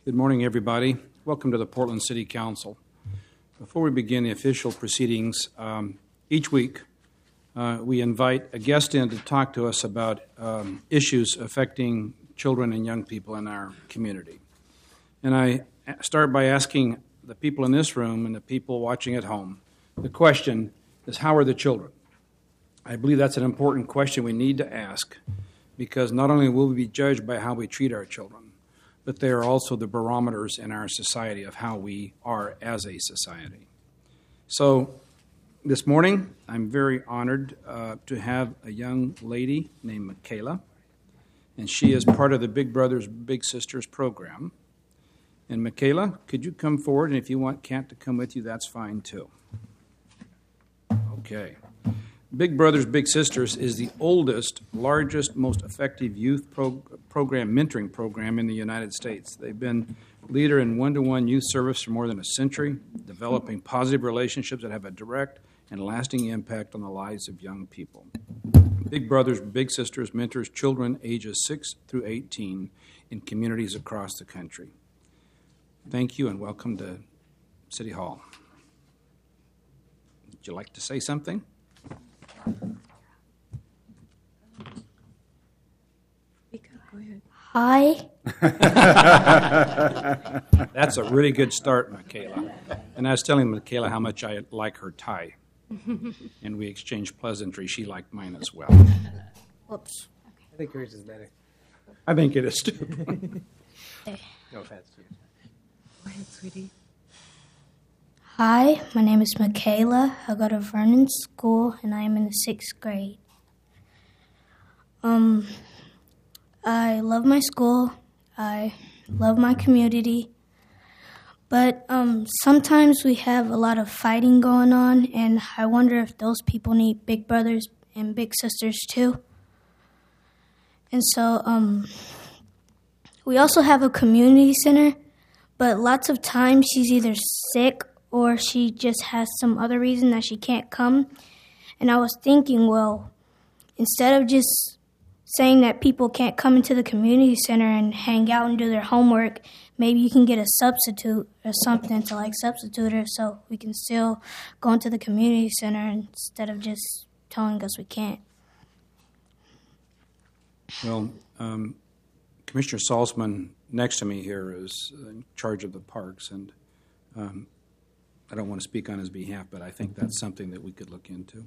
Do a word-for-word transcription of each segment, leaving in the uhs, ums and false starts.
Good morning, everybody. Welcome to the Portland City Council. Before we begin the official proceedings, um, each week uh, we invite a guest in to talk to us about um, issues affecting children and young people in our community. And I start by asking the people in this room and the people watching at home, the question is, how are the children? I believe that's an important question we need to ask, because not only will we be judged by how we treat our children, but they are also the barometers in our society of how we are as a society. So this morning, I'm very honored uh, to have a young lady named Michaela, and she is part of the Big Brothers Big Sisters program. And Michaela, could you come forward? And if you want Kat to come with you, that's fine too. Okay. Big Brothers Big Sisters is the oldest, largest, most effective youth pro- program, mentoring program in the United States. They've been leader in one-to-one youth service for more than a century, developing positive relationships that have a direct and lasting impact on the lives of young people. Big Brothers Big Sisters mentors children ages six through eighteen in communities across the country. Thank you and welcome to City Hall. Would you like to say something? Go ahead. Hi. That's a really good start, Michaela. And I was telling Michaela how much I like her tie. And we exchanged pleasantries. She liked mine as well. Whoops. I think yours is better. I think it is too. No offense to you. Go ahead, sweetie. Hi, my name is Michaela. I go to Vernon School, and I am in the sixth grade. Um, I love my school. I love my community. But um, sometimes we have a lot of fighting going on, and I wonder if those people need big brothers and big sisters too. And so um, we also have a community center, but lots of times she's either sick or she just has some other reason that she can't come. And I was thinking, well, instead of just saying that people can't come into the community center and hang out and do their homework, maybe you can get a substitute or something to like substitute her so we can still go into the community center instead of just telling us we can't. Well, um, Commissioner Salzman next to me here is in charge of the parks, and um, I don't want to speak on his behalf, but I think that's something that we could look into.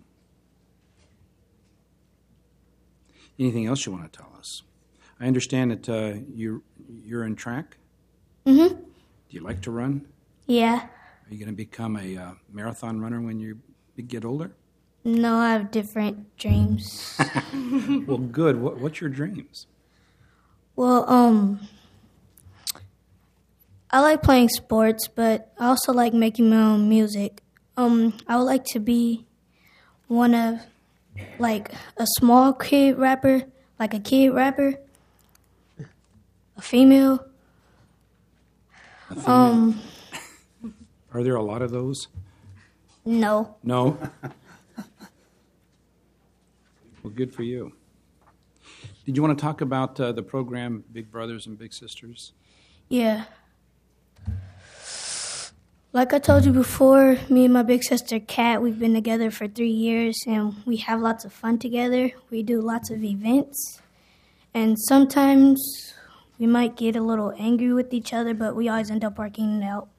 Anything else you want to tell us? I understand that uh, you, you're in track? Mm-hmm. Do you like to run? Yeah. Are you going to become a uh, marathon runner when you get older? No, I have different dreams. Well, good. What, what's your dreams? Well, um... I like playing sports, but I also like making my own music. Um, I would like to be one of, like, a small kid rapper, like a kid rapper, a female. A female. Um, Are there a lot of those? No. No? Well, good for you. Did you want to talk about uh, the program Big Brothers and Big Sisters? Yeah. Like I told you before, me and my big sister Kat, we've been together for three years, and we have lots of fun together. We do lots of events, and sometimes we might get a little angry with each other, but we always end up working it out.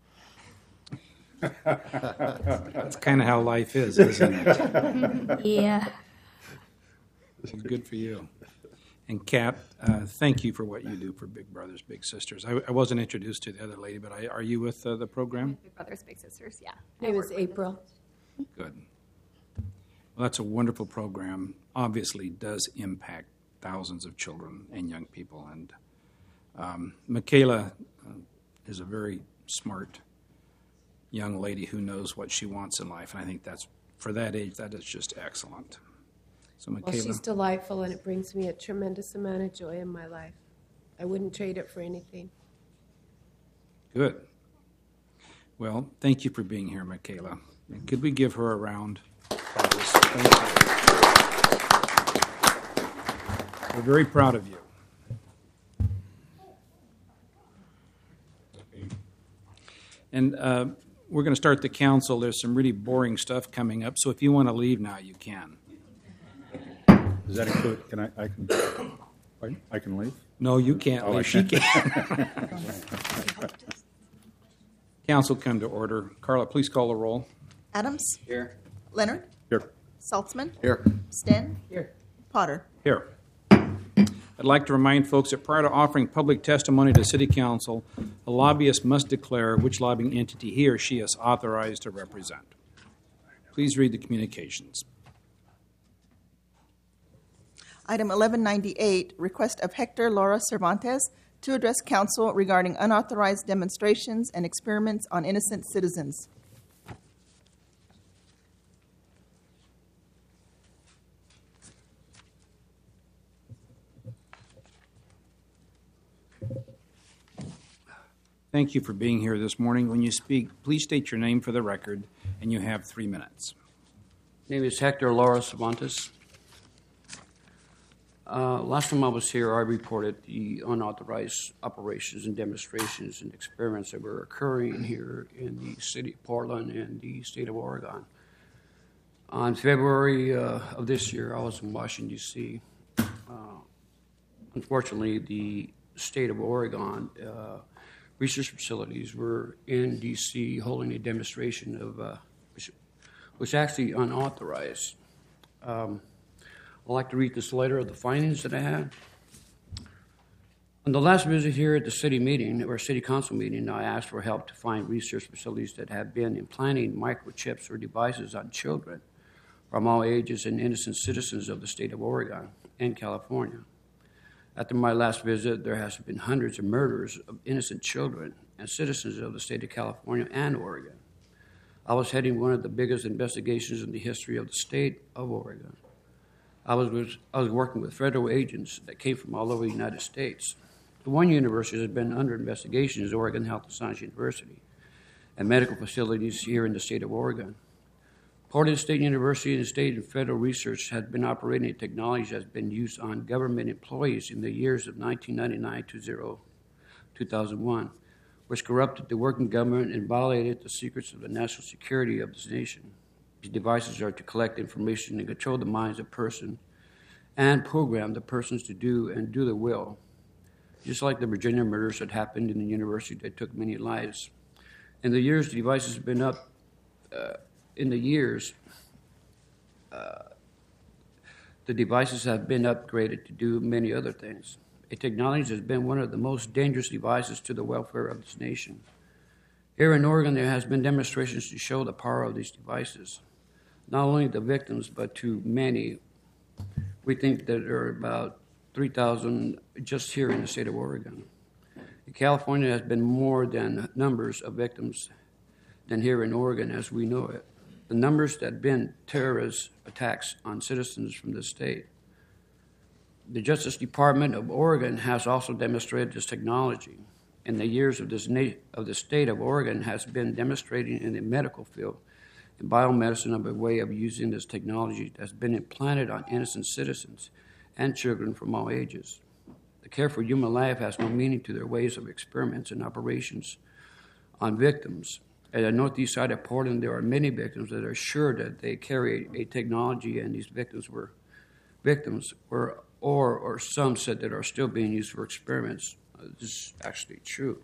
That's kind of how life is, isn't it? Yeah. Good for you. And Kat, uh, thank you for what you do for Big Brothers Big Sisters. I, I wasn't introduced to the other lady, but I, are you with uh, the program? Big Brothers Big Sisters, yeah. My name is April. Good. Well, that's a wonderful program. Obviously does impact thousands of children and young people. And um, Michaela uh, is a very smart young lady who knows what she wants in life. And I think that's, for that age, that is just excellent. So, Michaela. Well, she's delightful, and it brings me a tremendous amount of joy in my life. I wouldn't trade it for anything. Good. Well, thank you for being here, Michaela. And could we give her a round? Thank you. We're very proud of you. And uh, we're going to start the council. There's some really boring stuff coming up, so if you want to leave now, you can. Does that include, can I, I can, pardon? I can leave? No, you can't Oh, I leave. She can. Council come to order. Carla, please call the roll. Adams. Here. Leonard. Here. Saltzman. Here. Sten. Here. Potter. Here. I'd like to remind folks that prior to offering public testimony to City Council, a lobbyist must declare which lobbying entity he or she is authorized to represent. Please read the communications. Item eleven ninety-eight, request of Hector Laura Cervantes to address council regarding unauthorized demonstrations and experiments on innocent citizens. Thank you for being here this morning. When you speak, please state your name for the record, and you have three minutes. Name is Hector Laura Cervantes. Uh, last time I was here, I reported the unauthorized operations and demonstrations and experiments that were occurring here in the city of Portland and the state of Oregon. On February uh, of this year, I was in Washington, D C Uh, unfortunately, the state of Oregon uh, research facilities were in D C holding a demonstration of uh, which was actually unauthorized. Um, I'd like to read this letter of the findings that I had. On the last visit here at the city meeting, or city council meeting, I asked for help to find research facilities that have been implanting microchips or devices on children from all ages and innocent citizens of the state of Oregon and California. After my last visit, there has been hundreds of murders of innocent children and citizens of the state of California and Oregon. I was heading one of the biggest investigations in the history of the state of Oregon. I was, was I was working with federal agents that came from all over the United States. The one university that has been under investigation is Oregon Health and Science University, and medical facilities here in the state of Oregon. Portland State University and state and federal research has been operating a technology that has been used on government employees in the years of nineteen ninety-nine to two thousand one, which corrupted the working government and violated the secrets of the national security of this nation. These devices are to collect information and control the minds of persons and program the persons to do and do their will. Just like the Virginia murders that happened in the university that took many lives. In the years, the devices have been up, uh, in the years, uh, the devices have been upgraded to do many other things. A technology has been one of the most dangerous devices to the welfare of this nation. Here in Oregon, there has been demonstrations to show the power of these devices. Not only the victims, but to many. We think that there are about three thousand just here in the state of Oregon. In California has been more than numbers of victims than here in Oregon as we know it. The numbers that have been terrorist attacks on citizens from the state. The Justice Department of Oregon has also demonstrated this technology. In the years of, this na- of the state of Oregon has been demonstrating in the medical field and biomedicine of a way of using this technology that's been implanted on innocent citizens and children from all ages. The care for human life has no meaning to their ways of experiments and operations on victims. At the northeast side of Portland, there are many victims that are sure that they carry a technology, and these victims were victims were, or or some said that are still being used for experiments. Uh, this is actually true.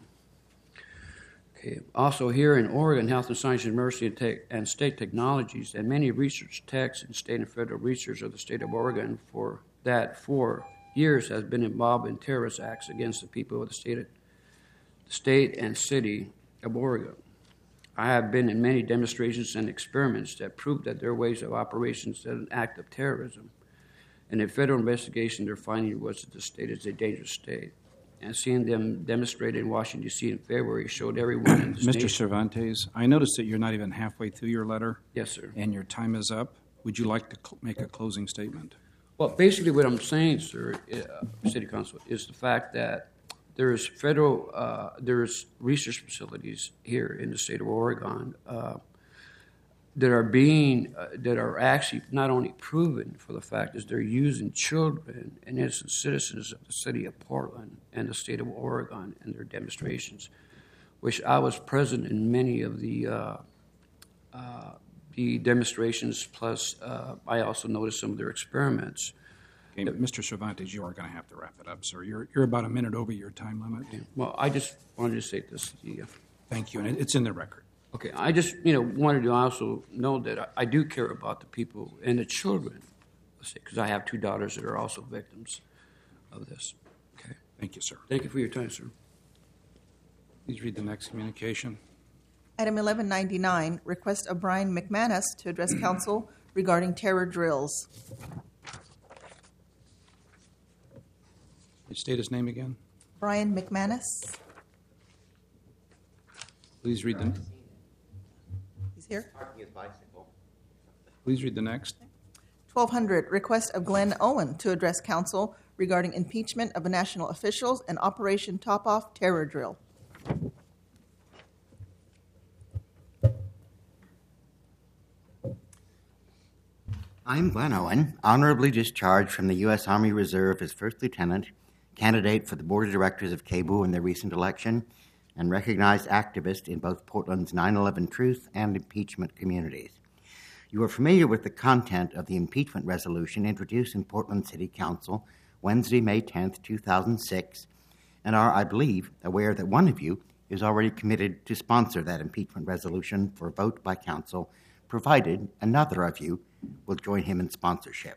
Okay. Also, here in Oregon, Health and Science University and, tech, and State Technologies, and many research techs and state and federal research of the state of Oregon for that for years has been involved in terrorist acts against the people of the state, the state and city of Oregon. I have been in many demonstrations and experiments that prove that their ways of operations are an act of terrorism. In a federal investigation, their finding was that the state is a dangerous state. And seeing them demonstrated in Washington, D C in February showed everyone in the Mister state. Cervantes, I noticed that you're not even halfway through your letter. Yes, sir. And your time is up. Would you like to cl- make a closing statement? Well, basically what I'm saying, sir, uh, City Council, is the fact that there's federal, uh, there's research facilities here in the state of Oregon uh, that are being, uh, that are actually not only proven for the fact is they're using children and innocent citizens of the city of Portland and the state of Oregon in their demonstrations. which I was present in many of the uh, uh, the demonstrations. Plus, uh, I also noticed some of their experiments. Okay, Mister Cervantes, you are going to have to wrap it up, sir. You're, you're about a minute over your time limit. Well, I just wanted to say this. Yeah. Thank you, and it- it's in the record. Okay, I just, you know, wanted to also know that I, I do care about the people and the children, because I have two daughters that are also victims of this. Okay. Thank you, sir. Thank you for your time, sir. Please read the next communication. Item eleven ninety-nine, request of Brian McManus to address council regarding terror drills. Please state his name again. Brian McManus. Please read the, He's here. please read the next. twelve hundred, request of Glenn Owen to address council regarding impeachment of national officials and Operation Top Off terror drill. I'm Glenn Owen, honorably discharged from the U S Army Reserve as First Lieutenant, candidate for the Board of Directors of K B U in their recent election, and recognized activist in both Portland's nine eleven truth and impeachment communities. You are familiar with the content of the impeachment resolution introduced in Portland City Council Wednesday, May tenth, two thousand six, and are, I believe, aware that one of you is already committed to sponsor that impeachment resolution for a vote by council, provided another of you will join him in sponsorship.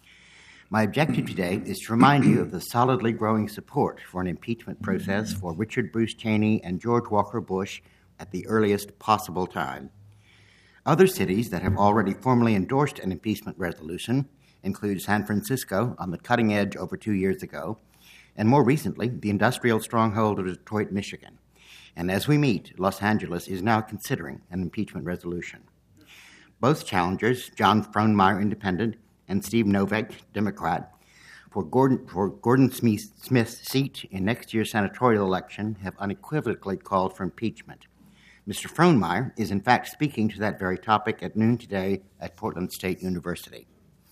My objective today is to remind you of the solidly growing support for an impeachment process for Richard Bruce Cheney and George Walker Bush at the earliest possible time. Other cities that have already formally endorsed an impeachment resolution include San Francisco on the cutting edge over two years ago, and more recently, the industrial stronghold of Detroit, Michigan. And as we meet, Los Angeles is now considering an impeachment resolution. Both challengers, John Frohnmeyer, Independent, and Steve Novak, Democrat, for Gordon, for Gordon Smith's seat in next year's senatorial election have unequivocally called for impeachment. Mister Frohnmeyer is in fact speaking to that very topic at noon today at Portland State University.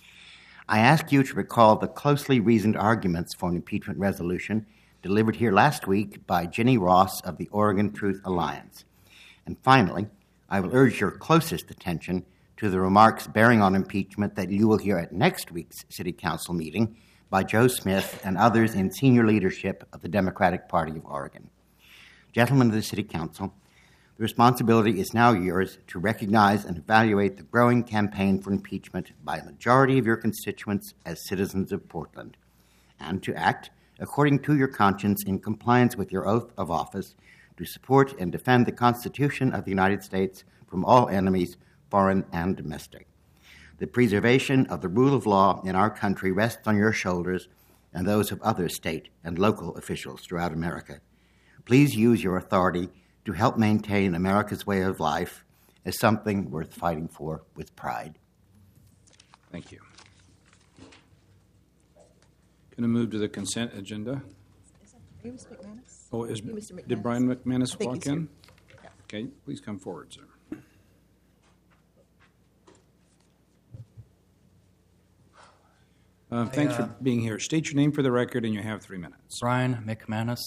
I ask you to recall the closely reasoned arguments for an impeachment resolution delivered here last week by Jenny Ross of the Oregon Truth Alliance. And finally, I will urge your closest attention to the remarks bearing on impeachment that you will hear at next week's City Council meeting by Joe Smith and others in senior leadership of the Democratic Party of Oregon. Gentlemen of the City Council, the responsibility is now yours to recognize and evaluate the growing campaign for impeachment by a majority of your constituents as citizens of Portland, and to act according to your conscience in compliance with your oath of office to support and defend the Constitution of the United States from all enemies, foreign and domestic. The preservation of the rule of law in our country rests on your shoulders and those of other state and local officials throughout America. Please use your authority to help maintain America's way of life as something worth fighting for with pride. Thank you. Going to move to the consent agenda. Are you Mister McManus? Oh, is, You, Mister McManus? did Brian McManus I think walk he's in? here. Yeah. Okay, please come forward, sir. Uh, thanks uh, for being here. State your name for the record, and you have three minutes. Brian McManus.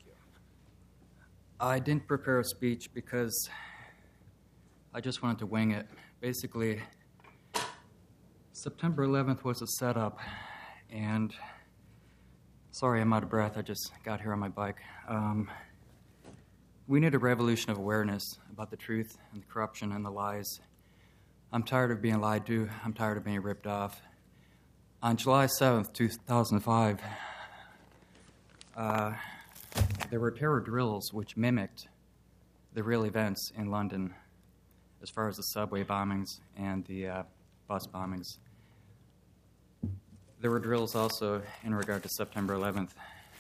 I didn't prepare a speech because I just wanted to wing it. Basically, September eleventh was a setup, and sorry, I'm out of breath. I just got here on my bike. Um, we need a revolution of awareness about the truth and the corruption and the lies. I'm tired of being lied to. I'm tired of being ripped off. On July seventh, two thousand five, uh, there were terror drills which mimicked the real events in London as far as the subway bombings and the uh, bus bombings. There were drills also in regard to September eleventh,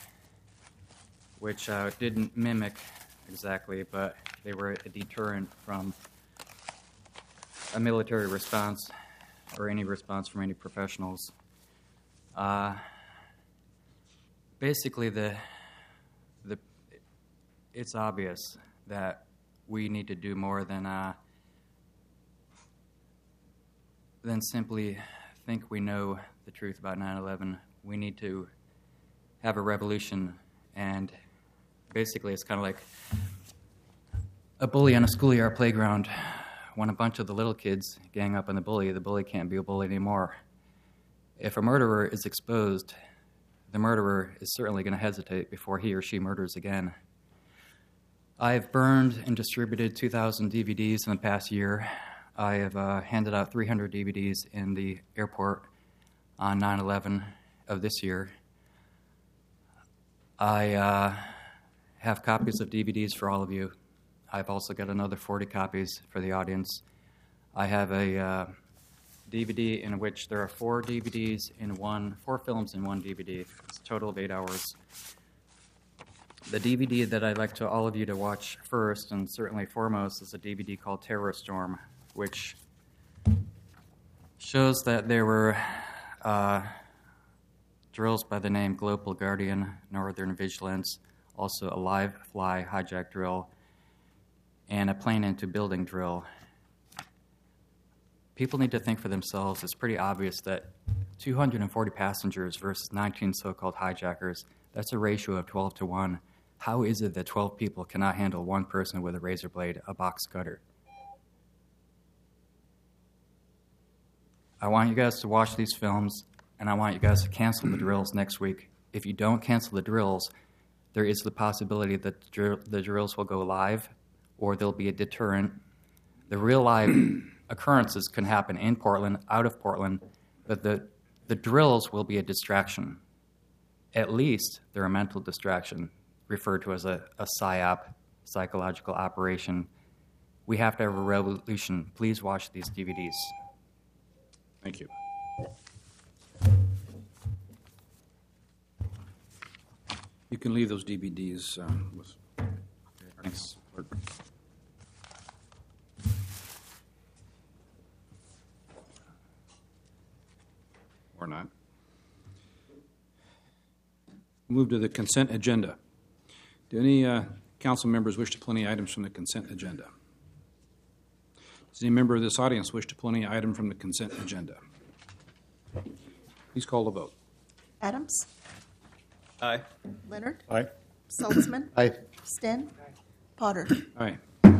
which uh, didn't mimic exactly, but they were a deterrent from a military response or any response from any professionals. Uh, basically, the the it's obvious that we need to do more than uh, than simply think we know the truth about nine eleven. We need to have a revolution, and basically, it's kind of like a bully on a schoolyard playground. When a bunch of the little kids gang up on the bully, the bully can't be a bully anymore. If a murderer is exposed, the murderer is certainly going to hesitate before he or she murders again. I've burned and distributed two thousand D V Ds in the past year. I have uh, handed out three hundred D V Ds in the airport on nine eleven of this year. I uh, have copies of D V Ds for all of you. I've also got another forty copies for the audience. I have a uh, D V D in which there are four D V Ds in one, four films in one D V D. It's a total of eight hours. The D V D that I'd like to all of you to watch first, and certainly foremost, is a D V D called Terror Storm, which shows that there were uh, drills by the name Global Guardian, Northern Vigilance, also a live fly hijack drill, and a plane into building drill. People need to think for themselves. It's pretty obvious that two hundred forty passengers versus nineteen so-called hijackers, that's a ratio of twelve to one. How is it that twelve people cannot handle one person with a razor blade, a box cutter? I want you guys to watch these films, and I want you guys to cancel the drills next week. If you don't cancel the drills, there is the possibility that the, drill, the drills will go live, or there'll be a deterrent. The real live occurrences can happen in Portland, out of Portland, but the, the drills will be a distraction. At least they're a mental distraction, referred to as a, a PSYOP, psychological operation. We have to have a revolution. Please watch these D V Ds. Thank you. You can leave those D V Ds um, with. Thanks. Or not. Move to the consent agenda. Do any uh, council members wish to pull any items from the consent agenda? Does any member of this audience wish to pull any item from the consent agenda? Please call the vote. Adams? Aye. Leonard? Aye. Saltzman? Aye. Sten? Potter? Aye.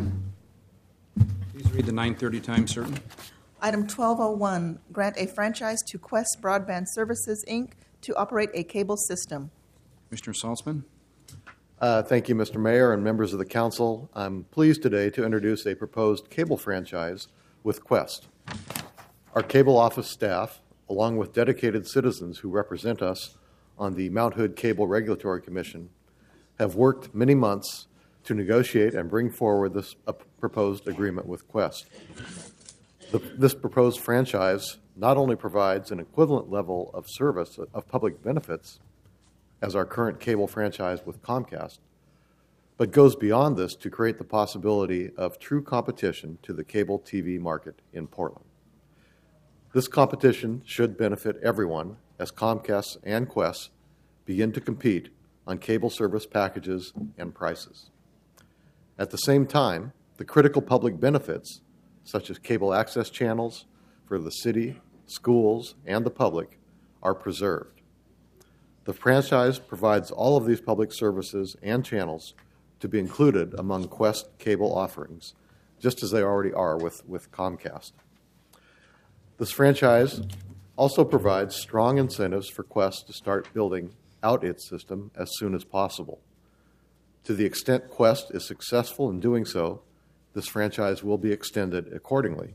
Please read the nine thirty time certain. Item twelve oh one, grant a franchise to Quest Broadband Services, Incorporated to operate a cable system. Commissioner Saltzman. Uh, thank you, Mister Mayor and members of the council. I'm pleased today to introduce a proposed cable franchise with Quest. Our cable office staff, along with dedicated citizens who represent us on the Mount Hood Cable Regulatory Commission, have worked many months to negotiate and bring forward this uh, proposed agreement with Quest. The, this proposed franchise not only provides an equivalent level of service of public benefits as our current cable franchise with Comcast, but goes beyond this to create the possibility of true competition to the cable T V market in Portland. This competition should benefit everyone as Comcast and Quest begin to compete on cable service packages and prices. At the same time, the critical public benefits, such as cable access channels for the city, schools, and the public, are preserved. The franchise provides all of these public services and channels to be included among Quest cable offerings, just as they already are with, with Comcast. This franchise also provides strong incentives for Quest to start building out its system as soon as possible. To the extent Quest is successful in doing so, this franchise will be extended accordingly.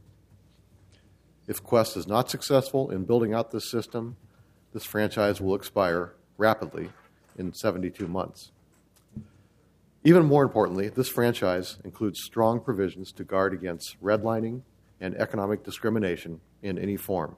If Quest is not successful in building out this system, this franchise will expire rapidly in seventy-two months. Even more importantly, this franchise includes strong provisions to guard against redlining and economic discrimination in any form.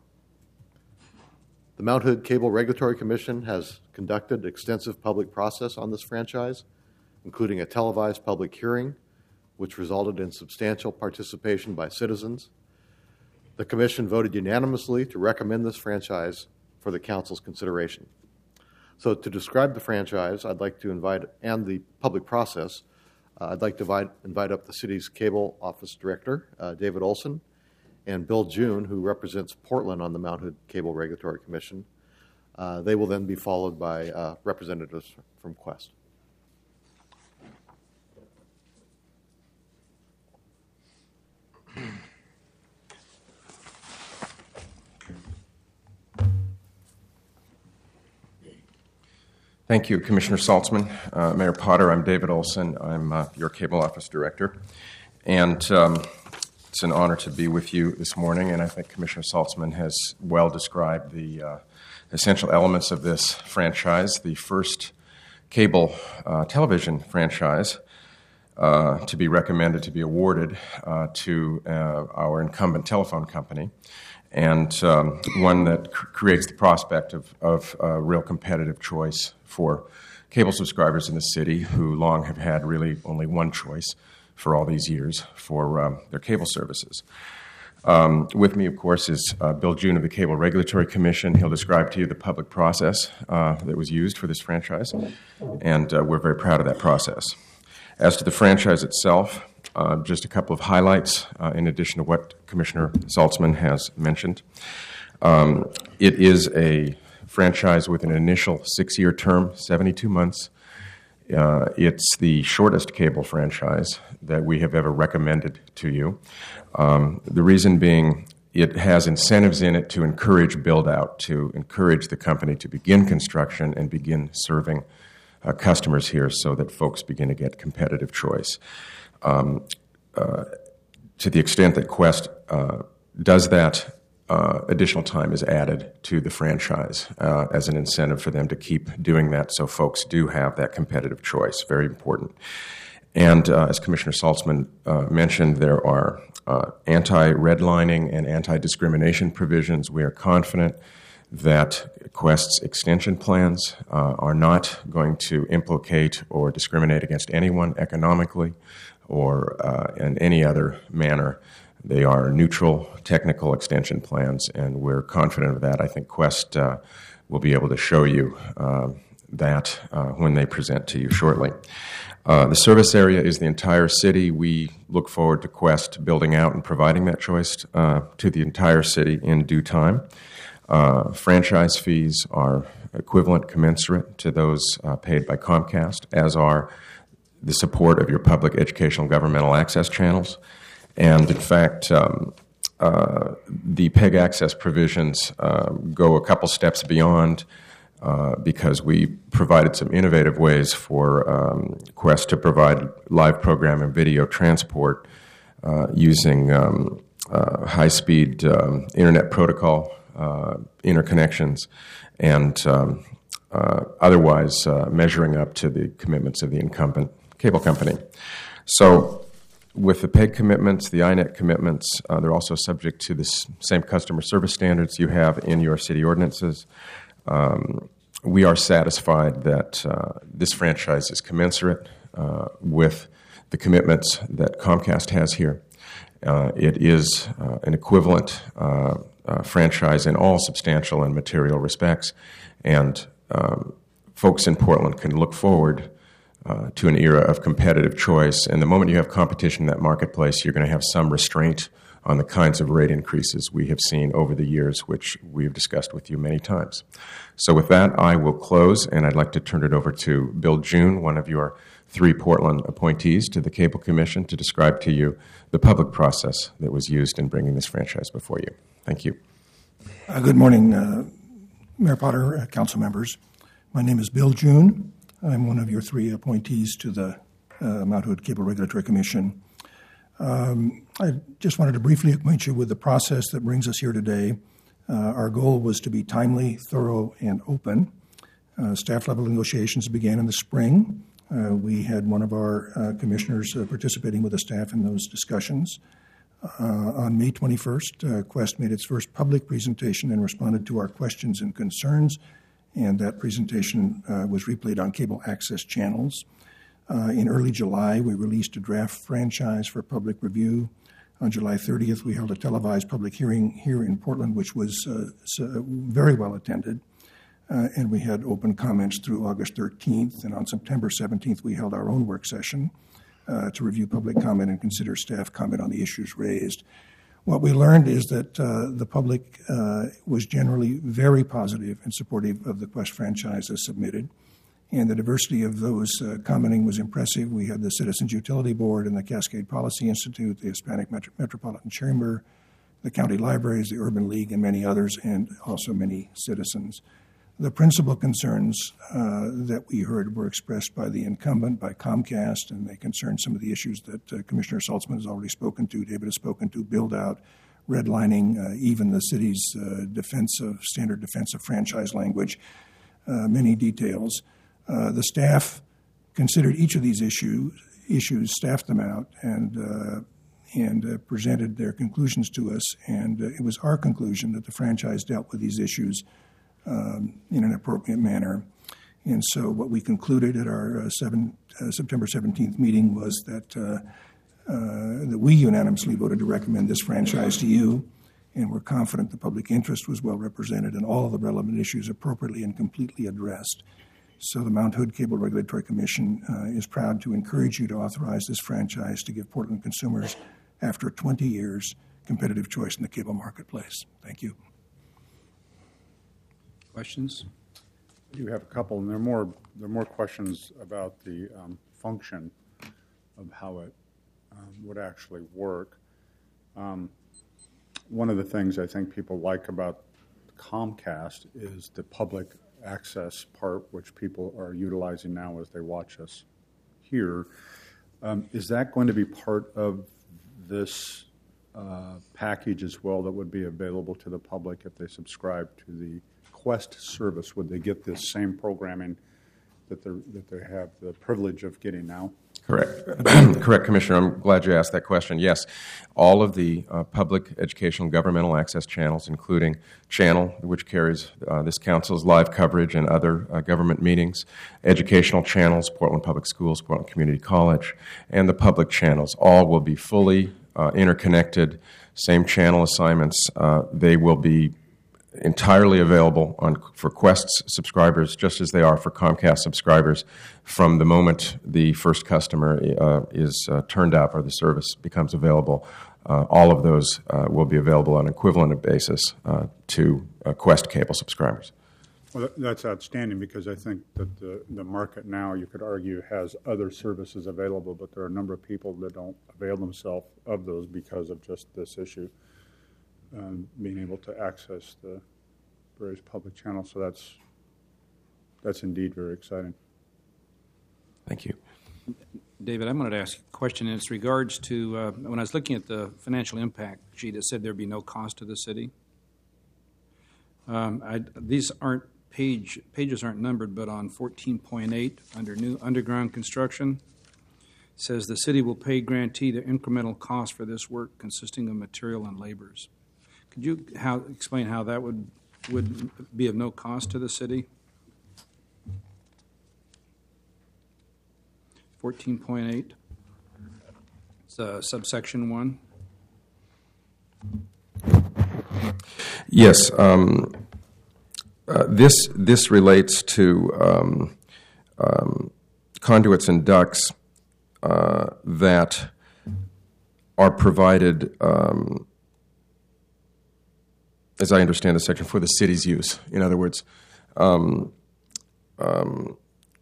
The Mount Hood Cable Regulatory Commission has conducted extensive public process on this franchise, including a televised public hearing, which resulted in substantial participation by citizens. The Commission voted unanimously to recommend this franchise for the Council's consideration. So to describe the franchise, I'd like to invite, and the public process, uh, I'd like to invite, invite up the city's cable office director, uh, David Olson, and Bill June, who represents Portland on the Mount Hood Cable Regulatory Commission. Uh, they will then be followed by uh, representatives from Quest. Thank you, Commissioner Saltzman. Uh, Mayor Potter, I'm David Olson. I'm uh, your Cable Office Director. And um, it's an honor to be with you this morning, and I think Commissioner Saltzman has well described the uh, essential elements of this franchise, the first cable uh, television franchise uh, to be recommended to be awarded uh, to uh, our incumbent telephone company, and um, one that cr- creates the prospect of, of uh, real competitive choice for cable subscribers in the city who long have had really only one choice for all these years for um, their cable services. Um, with me, of course, is uh, Bill June of the Cable Regulatory Commission. He'll describe to you the public process uh, that was used for this franchise, and uh, we're very proud of that process. As to the franchise itself, uh, just a couple of highlights uh, in addition to what Commissioner Saltzman has mentioned. Um, it is a franchise with an initial six-year term, seventy-two months. Uh, it's the shortest cable franchise that we have ever recommended to you. Um, the reason being, it has incentives in it to encourage build-out, to encourage the company to begin construction and begin serving uh, customers here so that folks begin to get competitive choice. Um, uh, to the extent that Qwest uh, does that, Uh, additional time is added to the franchise uh, as an incentive for them to keep doing that so folks do have that competitive choice. Very important. And uh, as Commissioner Saltzman uh, mentioned, there are uh, anti-redlining and anti-discrimination provisions. We are confident that Qwest's extension plans uh, are not going to implicate or discriminate against anyone economically or uh, in any other manner. They are neutral technical extension plans, and we're confident of that. I think Qwest uh, will be able to show you uh, that uh, when they present to you shortly. Uh, the service area is the entire city. We look forward to Qwest building out and providing that choice uh, to the entire city in due time. Uh, franchise fees are equivalent, commensurate to those uh, paid by Comcast, as are the support of your public educational governmental access channels. And in fact, um, uh, the PEG access provisions uh, go a couple steps beyond uh, because we provided some innovative ways for um, Qwest to provide live program and video transport uh, using um, uh, high-speed um, internet protocol uh, interconnections and um, uh, otherwise uh, measuring up to the commitments of the incumbent cable company. So, with the PEG commitments, the I net commitments, uh, they're also subject to the s- same customer service standards you have in your city ordinances. Um, we are satisfied that uh, this franchise is commensurate uh, with the commitments that Comcast has here. Uh, it is uh, an equivalent uh, uh, franchise in all substantial and material respects, and um, folks in Portland can look forward Uh, to an era of competitive choice. And the moment you have competition in that marketplace, you're going to have some restraint on the kinds of rate increases we have seen over the years, which we have discussed with you many times. So with that, I will close, and I'd like to turn it over to Bill June, one of your three Portland appointees to the Cable Commission, to describe to you the public process that was used in bringing this franchise before you. Thank you. Uh, good morning, uh, Mayor Potter, uh, council members. My name is Bill June. I'm one of your three appointees to the uh, Mount Hood Cable Regulatory Commission. Um, I just wanted to briefly acquaint you with the process that brings us here today. Uh, our goal was to be timely, thorough, and open. Uh, staff-level negotiations began in the spring. Uh, we had one of our uh, commissioners uh, participating with the staff in those discussions. Uh, on May twenty-first, uh, Qwest made its first public presentation and responded to our questions and concerns, and that presentation uh, was replayed on cable access channels. Uh, in early July, we released a draft franchise for public review. On July thirtieth, we held a televised public hearing here in Portland, which was uh, so very well attended, uh, and we had open comments through August thirteenth, and on September seventeenth, we held our own work session uh, to review public comment and consider staff comment on the issues raised. What we learned is that uh, the public uh, was generally very positive and supportive of the Qwest franchise as submitted, and the diversity of those uh, commenting was impressive. We had the Citizens Utility Board and the Cascade Policy Institute, the Hispanic Metro- Metropolitan Chamber, the county libraries, the Urban League, and many others, and also many citizens. The principal concerns uh, that we heard were expressed by the incumbent, by Comcast, and they concern some of the issues that uh, Commissioner Saltzman has already spoken to, David has spoken to, build-out, redlining, uh, even the city's uh, defense of, standard defense of franchise language, uh, many details. Uh, the staff considered each of these issues, issues staffed them out, and uh, and uh, presented their conclusions to us. And uh, it was our conclusion that the franchise dealt with these issues um, in an appropriate manner. And so what we concluded at our uh, seven, uh, September seventeenth meeting was that, uh, uh, that we unanimously voted to recommend this franchise to you, and we're confident the public interest was well represented and all of the relevant issues appropriately and completely addressed. So the Mount Hood Cable Regulatory Commission uh, is proud to encourage you to authorize this franchise to give Portland consumers, after twenty years, competitive choice in the cable marketplace. Thank you. Questions? You have a couple, and there are more, there are more questions about the um, function of how it um, would actually work. Um, one of the things I think people like about Comcast is the public access part, which people are utilizing now as they watch us here. Um, is that going to be part of this uh, package as well that would be available to the public if they subscribe to the Quest service? Would they get this same programming that they that they have the privilege of getting now? Correct. Correct, Commissioner. I'm glad you asked that question. Yes, all of the uh, public educational governmental access channels, including Channel, which carries uh, this council's live coverage and other uh, government meetings, educational channels, Portland Public Schools, Portland Community College, and the public channels, all will be fully uh, interconnected, same channel assignments. Uh, they will be entirely available on for Quest subscribers, just as they are for Comcast subscribers, from the moment the first customer uh, is uh, turned up or the service becomes available. Uh, all of those uh, will be available on an equivalent basis uh, to uh, Quest cable subscribers. Well, that's outstanding, because I think that the, the market now, you could argue, has other services available, but there are a number of people that don't avail themselves of those because of just this issue. Um, being able to access the various public channels. So that's that's indeed very exciting. Thank you. David, I wanted to ask you a question in its regards to, uh, when I was looking at the financial impact sheet, it said there'd be no cost to the city. Um, I, these aren't page pages aren't numbered, but on fourteen point eight, under new underground construction, it says the city will pay grantee the incremental cost for this work consisting of material and labors. Could you how, explain how that would would be of no cost to the city? fourteen point eight. It's uh, subsection one. Yes. Um, uh, this this relates to um, um, conduits and ducts uh, that are provided, um, as I understand the section, for the city's use. In other words, um, um,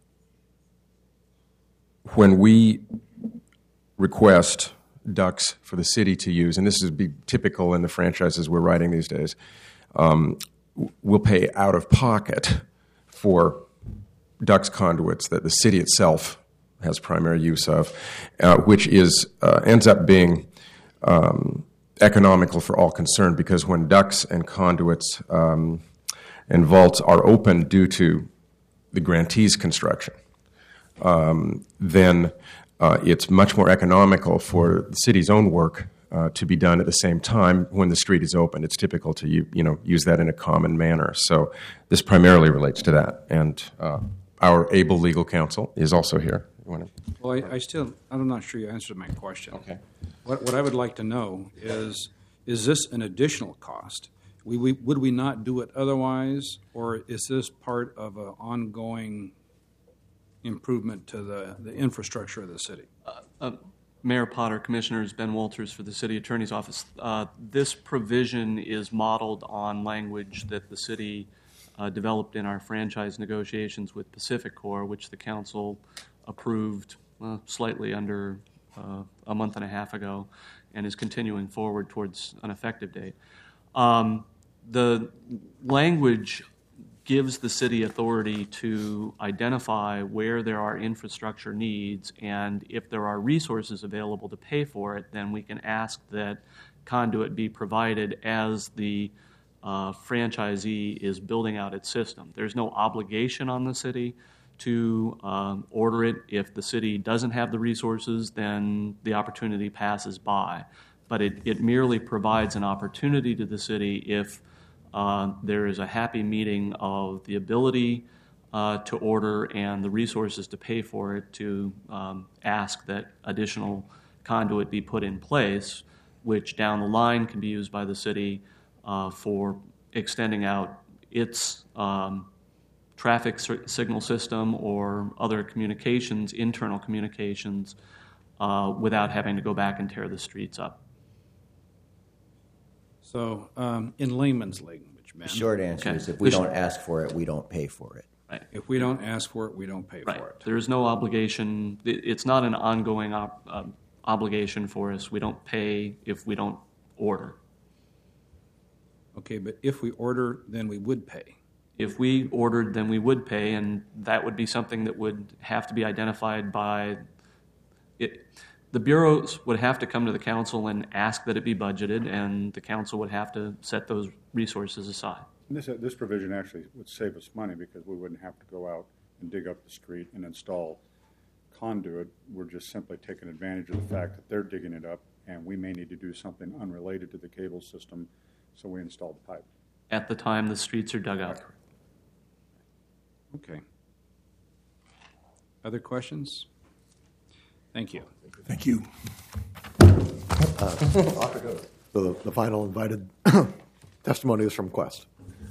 when we request ducts for the city to use, and this is be typical in the franchises we're writing these days, um, we'll pay out of pocket for ducts conduits that the city itself has primary use of, uh, which is uh, ends up being um, economical for all concerned, because when ducts and conduits um, and vaults are open due to the grantee's construction, um, then uh, it's much more economical for the city's own work uh, to be done at the same time when the street is open. It's typical to you, you know use that in a common manner. So this primarily relates to that, and uh, our able legal counsel is also here. You want to? Well, I, I still, I'm not sure you answered my question. Okay. What, what I would like to know is, is this an additional cost? We, we, would we not do it otherwise, or is this part of an ongoing improvement to the, the infrastructure of the city? Uh, uh, Mayor Potter, Commissioners, Ben Walters for the City Attorney's Office. Uh, this provision is modeled on language that the city uh, developed in our franchise negotiations with PacifiCorp, which the council approved uh, slightly under uh, a month and a half ago, and is continuing forward towards an effective date. Um, the language gives the city authority to identify where there are infrastructure needs, and if there are resources available to pay for it, then we can ask that conduit be provided as the uh, franchisee is building out its system. There's no obligation on the city to um, order it. If the city doesn't have the resources, then the opportunity passes by. But it, it merely provides an opportunity to the city if Uh, there is a happy meeting of the ability uh, to order and the resources to pay for it, to um, ask that additional conduit be put in place, which down the line can be used by the city uh, for extending out its um, traffic signal system or other communications, internal communications, uh, without having to go back and tear the streets up. So, um, in layman's language, The man. short answer Okay. is if we don't ask for it, we don't pay for it. Right. If we don't ask for it, we don't pay Right. for it. There is no obligation. It- It's not an ongoing op, um, obligation for us. We don't pay if we don't order. Okay, but if we order, then we would pay. If we ordered, then we would pay, and that would be something that would have to be identified by it. The bureaus would have to come to the council and ask that it be budgeted, and the council would have to set those resources aside. And This, this provision actually would save us money because we wouldn't have to go out and dig up the street and install conduit. We're just simply taking advantage of the fact that they're digging it up, and we may need to do something unrelated to the cable system, so we install the pipe. At the time the streets are dug out. Okay. Other questions? Thank you. Thank you. So the final invited testimony is from Quest.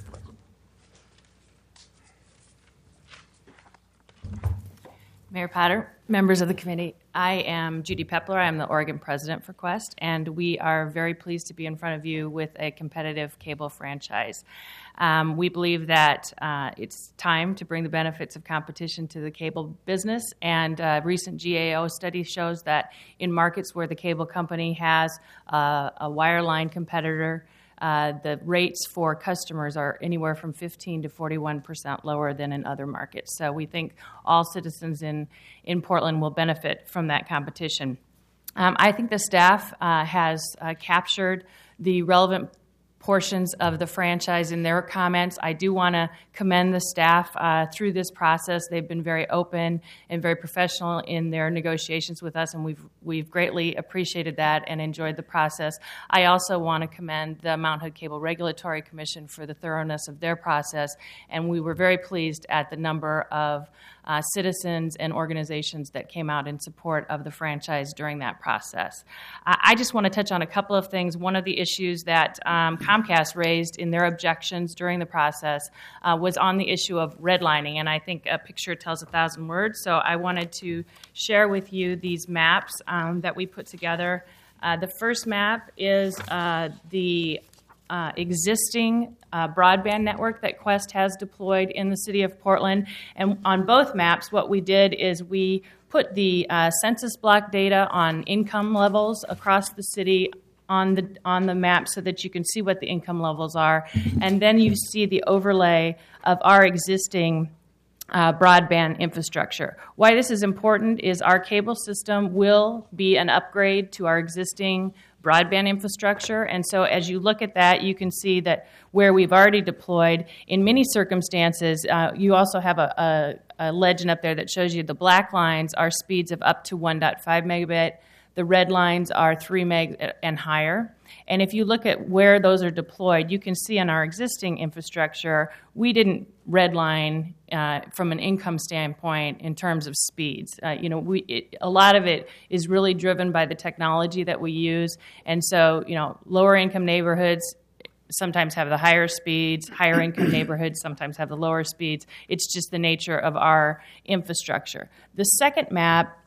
Mayor Potter, members of the committee, I am Judy Pepler. I'm the Oregon president for Quest, and we are very pleased to be in front of you with a competitive cable franchise. Um, we believe that uh, it's time to bring the benefits of competition to the cable business, and a recent G A O study shows that in markets where the cable company has uh, a wireline competitor, Uh, the rates for customers are anywhere from fifteen to forty-one percent lower than in other markets. So we think all citizens in, in Portland will benefit from that competition. Um, I think the staff uh, has uh, captured the relevant portions of the franchise in their comments. I do want to commend the staff uh, through this process. They've been very open and very professional in their negotiations with us, and we've we've greatly appreciated that and enjoyed the process. I also want to commend the Mount Hood Cable Regulatory Commission for the thoroughness of their process, and we were very pleased at the number of uh, citizens and organizations that came out in support of the franchise during that process. I, I just want to touch on a couple of things. One of the issues that um, Comcast raised in their objections during the process uh, was on the issue of redlining, and I think a picture tells a thousand words, so I wanted to share with you these maps um, that we put together. Uh, the first map is uh, the uh, existing uh, broadband network that Quest has deployed in the city of Portland, and on both maps what we did is we put the uh, census block data on income levels across the city on the on the map so that you can see what the income levels are, and then you see the overlay of our existing uh, broadband infrastructure. Why this is important is our cable system will be an upgrade to our existing broadband infrastructure, and so as you look at that, you can see that where we've already deployed, in many circumstances, uh, you also have a, a, a legend up there that shows you the black lines are speeds of up to one point five megabit. The red lines are three meg and higher. And if you look at where those are deployed, you can see in our existing infrastructure, we didn't redline uh, from an income standpoint in terms of speeds. Uh, you know, we it, a lot of it is really driven by the technology that we use. And so, you know, lower income neighborhoods sometimes have the higher speeds, higher income neighborhoods sometimes have the lower speeds. It's just the nature of our infrastructure. The second map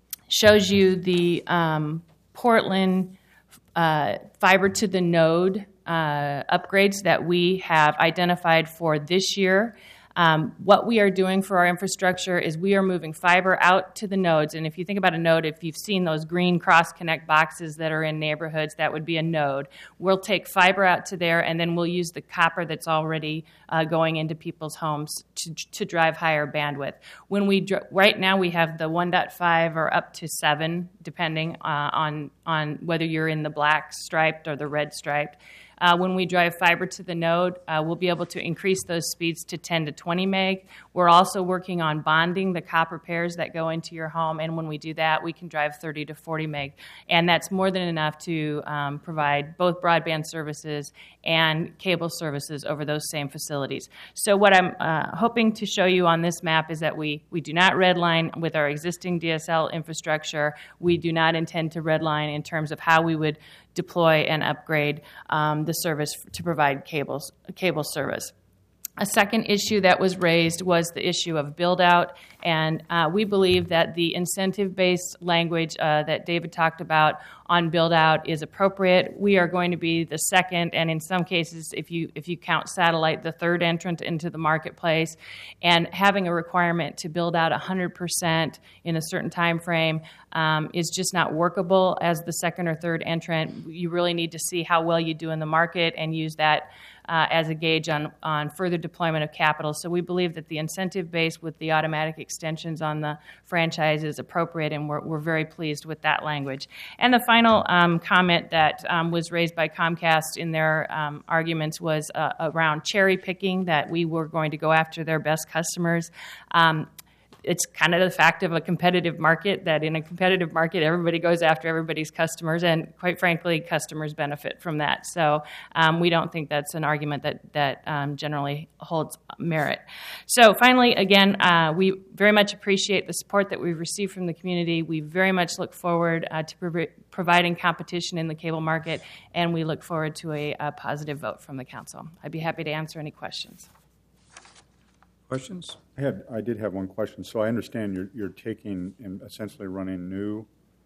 shows you the um, Portland uh, fiber to the node uh, upgrades that we have identified for this year. Um, what we are doing for our infrastructure is we are moving fiber out to the nodes. And if you think about a node, if you've seen those green cross-connect boxes that are in neighborhoods, that would be a node. We'll take fiber out to there, and then we'll use the copper that's already uh, going into people's homes to, to drive higher bandwidth. When we dr- right now we have the one point five or up to seven, depending uh, on on whether you're in the black striped or the red striped. Uh, when we drive fiber to the node, uh, we'll be able to increase those speeds to ten to twenty meg. We're also working on bonding the copper pairs that go into your home, and when we do that, we can drive thirty to forty meg. And that's more than enough to um, provide both broadband services and cable services over those same facilities. So what I'm uh, hoping to show you on this map is that we, we do not redline with our existing D S L infrastructure. We do not intend to redline in terms of how we would deploy and upgrade um, the service to provide cables, cable service. A second issue that was raised was the issue of build-out, and uh, we believe that the incentive-based language uh, that David talked about on build-out is appropriate. We are going to be the second, and in some cases, if you if you count satellite, the third entrant into the marketplace, and having a requirement to build out one hundred percent in a certain time frame um, is just not workable as the second or third entrant. You really need to see how well you do in the market and use that Uh, as a gauge on, on further deployment of capital. So we believe that the incentive base with the automatic extensions on the franchise is appropriate, and we're, we're very pleased with that language. And the final um, comment that um, was raised by Comcast in their um, arguments was uh, around cherry picking, that we were going to go after their best customers. Um, It's kind of the fact of a competitive market, that in a competitive market, everybody goes after everybody's customers, and quite frankly, customers benefit from that. So um, we don't think that's an argument that, that um, generally holds merit. So finally, again, uh, we very much appreciate the support that we've received from the community. We very much look forward uh, to pro- providing competition in the cable market, and we look forward to a, a positive vote from the council. I'd be happy to answer any questions. Questions? I had, I did have one question. So I understand you're, you're taking and essentially running new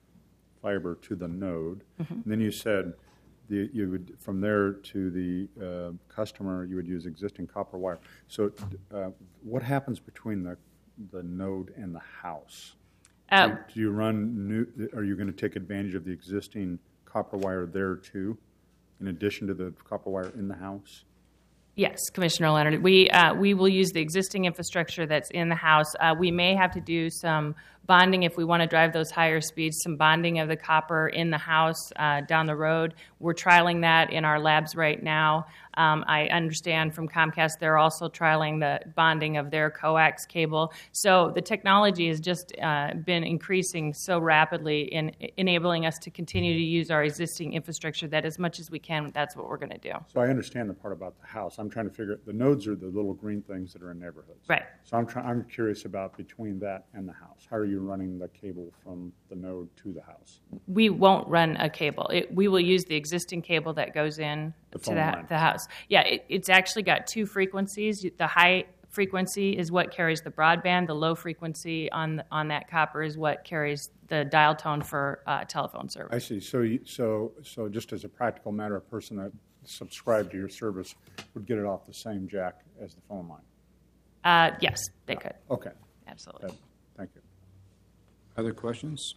fiber to the node. Mm-hmm. And then you said the, you would, from there to the uh, customer, you would use existing copper wire. So uh, what happens between the, the node and the house? Uh, do, do you run new, are you going to take advantage of the existing copper wire there too, in addition to the copper wire in the house? Yes, Commissioner Leonard. We uh, we will use the existing infrastructure that's in the house. Uh, we may have to do some bonding if we want to drive those higher speeds, some bonding of the copper in the house uh, down the road. We're trialing that in our labs right now. Um, I understand from Comcast they're also trialing the bonding of their coax cable. So the technology has just uh, been increasing so rapidly in enabling us to continue to use our existing infrastructure that as much as we can, that's what we're going to do. So I understand the part about the house. I'm trying to figure the nodes are the little green things that are in neighborhoods. Right. So I'm trying. I'm curious about between that and the house. How are you running the cable from the node to the house? We won't run a cable. It, we will use the existing cable that goes in The to phone the, line. the house. Yeah, it, it's actually got two frequencies. The high frequency is what carries the broadband. The low frequency on the, on that copper is what carries the dial tone for uh, telephone service. I see. So, you, so, so just as a practical matter, a person that subscribed to your service would get it off the same jack as the phone line. Uh, yes, they could. Okay. Absolutely. That, thank you. Other questions?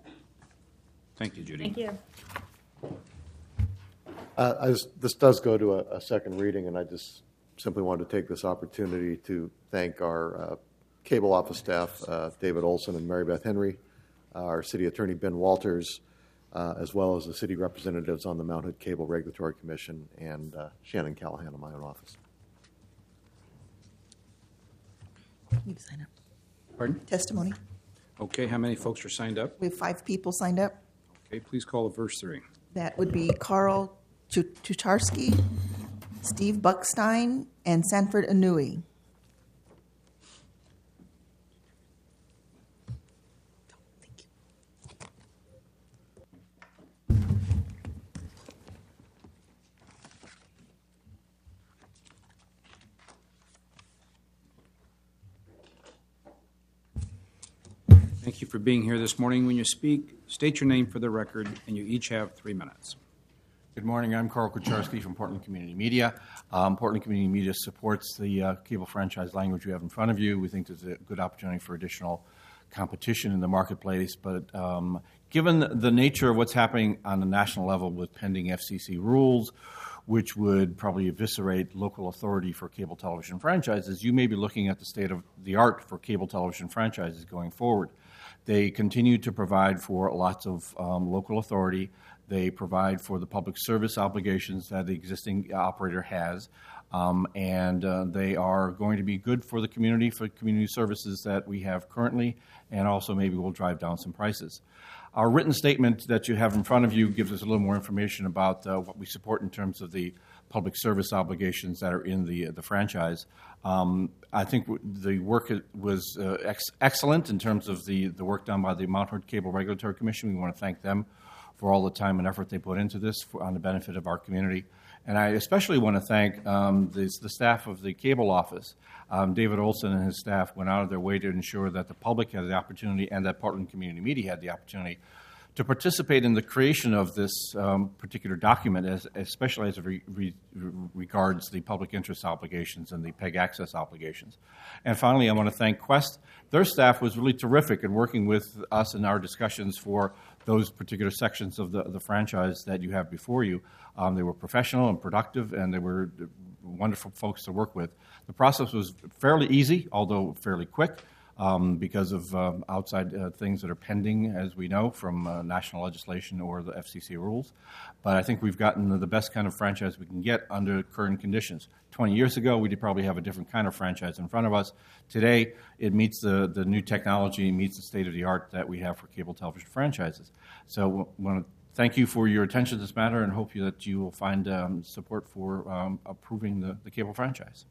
Thank you, Judy. Thank you. Uh, as this does go to a, a second reading, and I just simply wanted to take this opportunity to thank our uh, cable office staff, uh, David Olson and Mary Beth Henry, uh, our city attorney, Ben Walters, uh, as well as the city representatives on the Mount Hood Cable Regulatory Commission, and uh, Shannon Callahan in my own office. You sign up. Pardon? Testimony. Okay, how many folks are signed up? We have five people signed up. Okay, please call the verse three. That would be Carl Tutarski, Steve Buckstein, and Sanford Anui. Thank you for being here this morning. When you speak, state your name for the record, and you each have three minutes. Good morning. I'm Carl Kucharski from Portland Community Media. Um, Portland Community Media supports the uh, cable franchise language you have in front of you. We think there's a good opportunity for additional competition in the marketplace. But um, given the nature of what's happening on the national level with pending F C C rules, which would probably eviscerate local authority for cable television franchises, you may be looking at the state of the art for cable television franchises going forward. They continue to provide for lots of um, local authority. They provide for the public service obligations that the existing operator has, um, and uh, they are going to be good for the community, for community services that we have currently, and also maybe we'll drive down some prices. Our written statement that you have in front of you gives us a little more information about uh, what we support in terms of the public service obligations that are in the the franchise. Um, I think w- the work was uh, ex- excellent in terms of the, the work done by the Mount Hood Cable Regulatory Commission. We want to thank them for all the time and effort they put into this for, on the benefit of our community. And I especially want to thank um, the, the staff of the cable office. Um, David Olson and his staff went out of their way to ensure that the public had the opportunity and that Portland Community Media had the opportunity to participate in the creation of this um, particular document, as, especially as it re, re, regards the public interest obligations and the P E G access obligations. And finally, I want to thank Quest. Their staff was really terrific in working with us in our discussions for those particular sections of the, the franchise that you have before you. Um, they were professional and productive, and they were wonderful folks to work with. The process was fairly easy, although fairly quick. Um, because of um, outside uh, things that are pending, as we know, from uh, national legislation or the F C C rules. But I think we've gotten the best kind of franchise we can get under current conditions. twenty years ago, we'd probably have a different kind of franchise in front of us. Today, it meets the, the new technology, meets the state of the art that we have for cable television franchises. So I want to thank you for your attention to this matter and hope you, that you will find um, support for um, approving the, the cable franchise.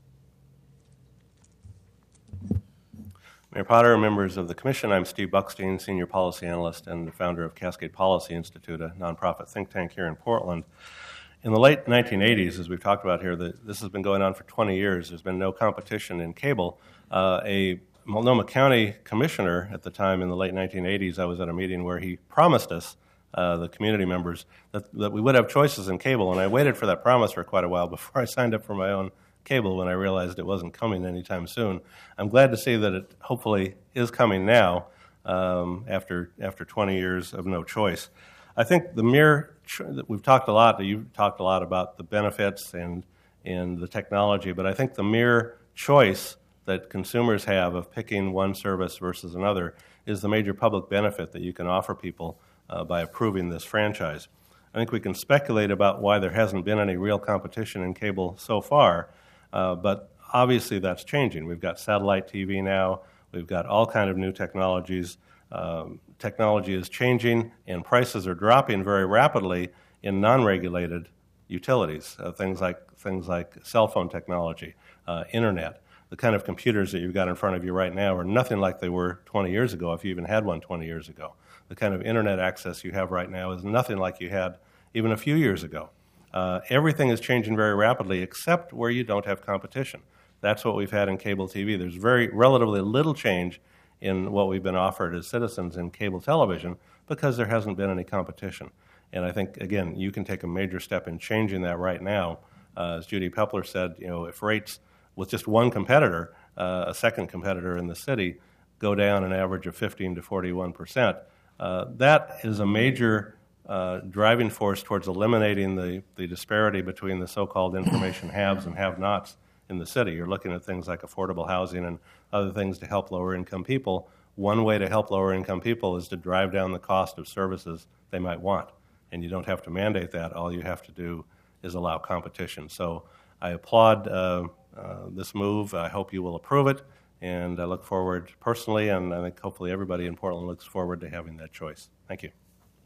Mayor Potter, members of the Commission, I'm Steve Buckstein, Senior Policy Analyst and the founder of Cascade Policy Institute, a nonprofit think tank here in Portland. In the late nineteen eighties, as we've talked about here, the, this has been going on for twenty years. There's been no competition in cable. Uh, a Multnomah County commissioner at the time in the late nineteen eighties, I was at a meeting where he promised us, uh, the community members, that, that we would have choices in cable, and I waited for that promise for quite a while before I signed up for my own cable when I realized it wasn't coming anytime soon. I'm glad to see that it hopefully is coming now um, after after twenty years of no choice. I think the mere cho- we've talked a lot. You've talked a lot about the benefits and and the technology, but I think the mere choice that consumers have of picking one service versus another is the major public benefit that you can offer people uh, by approving this franchise. I think we can speculate about why there hasn't been any real competition in cable so far. Uh, but obviously that's changing. We've got satellite T V now. We've got all kind of new technologies. Um, technology is changing, and prices are dropping very rapidly in non-regulated utilities. Uh, things like things like cell phone technology, uh, internet. The kind of computers that you've got in front of you right now are nothing like they were twenty years ago, if you even had one twenty years ago. The kind of internet access you have right now is nothing like you had even a few years ago. Uh, everything is changing very rapidly, except where you don't have competition. That's what we've had in cable T V. There's very relatively little change in what we've been offered as citizens in cable television because there hasn't been any competition. And I think, again, you can take a major step in changing that right now. Uh, as Judy Pepler said, you know, if rates with just one competitor, uh, a second competitor in the city, go down an average of fifteen to forty-one percent, uh, that is a major Uh, driving force towards eliminating the, the disparity between the so-called information haves and have-nots in the city. You're looking at things like affordable housing and other things to help lower-income people. One way to help lower-income people is to drive down the cost of services they might want, and you don't have to mandate that. All you have to do is allow competition. So I applaud uh, uh, this move. I hope you will approve it, and I look forward personally, and I think hopefully everybody in Portland looks forward to having that choice. Thank you.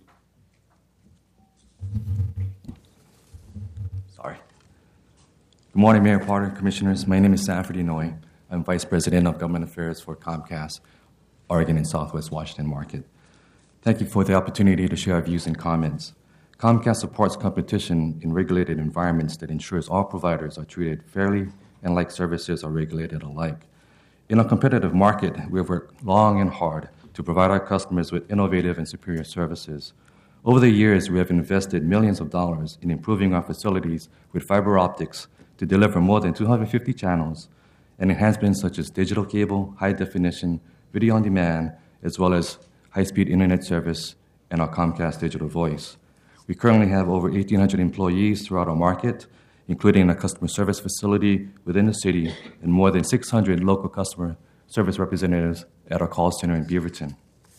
Sorry. Good morning, Mayor Potter, Commissioners. My name is Sanford Inouye. I'm Vice President of Government Affairs for Comcast, Oregon and Southwest Washington Market. Thank you for the opportunity to share our views and comments. Comcast supports competition in regulated environments that ensures all providers are treated fairly and like services are regulated alike. In a competitive market, we have worked long and hard to provide our customers with innovative and superior services. Over the years, we have invested millions of dollars in improving our facilities with fiber optics to deliver more than two hundred fifty channels and enhancements such as digital cable, high definition, video on demand, as well as high-speed internet service and our Comcast Digital Voice. We currently have over eighteen hundred employees throughout our market, including a customer service facility within the city and more than six hundred local customer service representatives at our call center in Beaverton.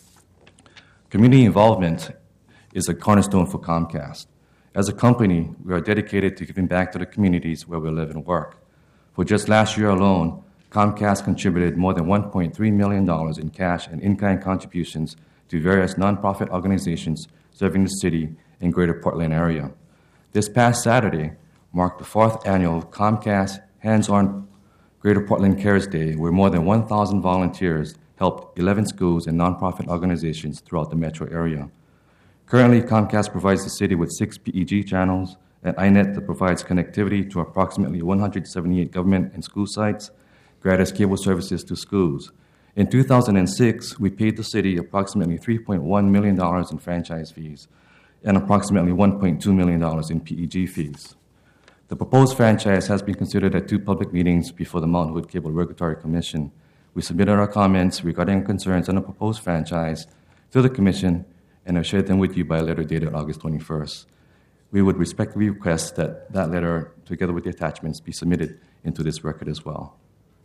Community involvement is a cornerstone for Comcast. As a company, we are dedicated to giving back to the communities where we live and work. For just last year alone, Comcast contributed more than one point three million dollars in cash and in-kind contributions to various nonprofit organizations serving the city and greater Portland area. This past Saturday marked the fourth annual Comcast Hands-On Greater Portland Cares Day, where more than one thousand volunteers helped eleven schools and nonprofit organizations throughout the metro area. Currently, Comcast provides the city with six P E G channels, and I N E T that provides connectivity to approximately one hundred seventy-eight government and school sites, gratis cable services to schools. In two thousand six, we paid the city approximately three point one million dollars in franchise fees and approximately one point two million dollars in P E G fees. The proposed franchise has been considered at two public meetings before the Mountain Hood Cable Regulatory Commission. We submitted our comments regarding concerns on the proposed franchise to the Commission and have shared them with you by a letter dated August twenty-first. We would respectfully request that that letter, together with the attachments, be submitted into this record as well.